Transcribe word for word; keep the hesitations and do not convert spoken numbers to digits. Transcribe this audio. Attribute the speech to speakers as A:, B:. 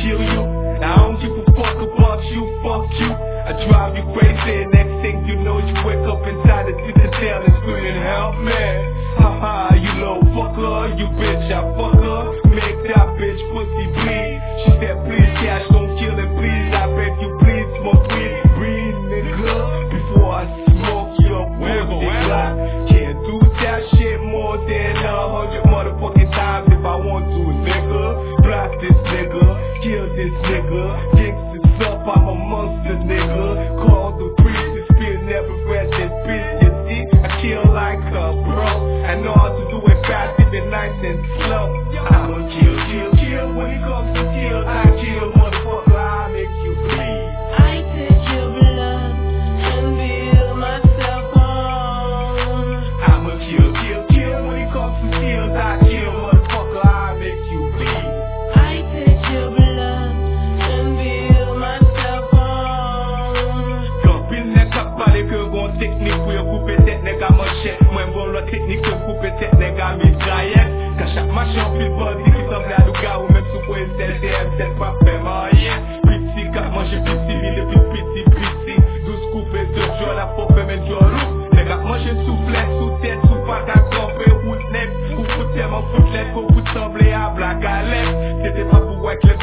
A: kill you. I don't give a fuck about you, fuck you. I drive you crazy, and next thing you know, you wake up inside the citadel and screaming, help me. Haha, you little fucker, you bitch, I fuck her. Make that bitch pussy bleed. She said, please, cash, don't kill it, please. I beg you, please, smoke weed, breathe, nigga. Before I smoke your pussy, God. Can't do that shit more than a hundred motherfucking times if I want to, nigga. Block this nigga, kill this nigga. Jinx this up, I'm a monster, nigga. Call the priest, the spirit never rest in peace. You see, I kill like a bro. I know how to do it fast, even nice and slow. I'ma kill, kill, kill. When it comes to kill, I kill, motherfucker. I make you bleed.
B: I take your blood and build myself on.
A: I'ma kill, kill, kill. When it comes to kills, I kill, motherfucker. I make you bleed.
B: I take your blood and build myself on.
A: Quand pile n'est capable que bon technique pour couper tête n'est qu'à manchette. Moi bon la technique pour couper tête n'est qu'à mitraillette. Quand chaque machin pile body qui semble à l'ouga ou même sous quoi c'est D M c'est pas fait rien. Petit quand manger petit mille plus petit petit. Douze coupés de joie la faut faire même joie loup. Les gars manger soufflet sous tête sous pas qu'à camper route net. Ou pour tellement foutre l'aide pour vous sembler à blague à l'aide. C'était pas pour voir que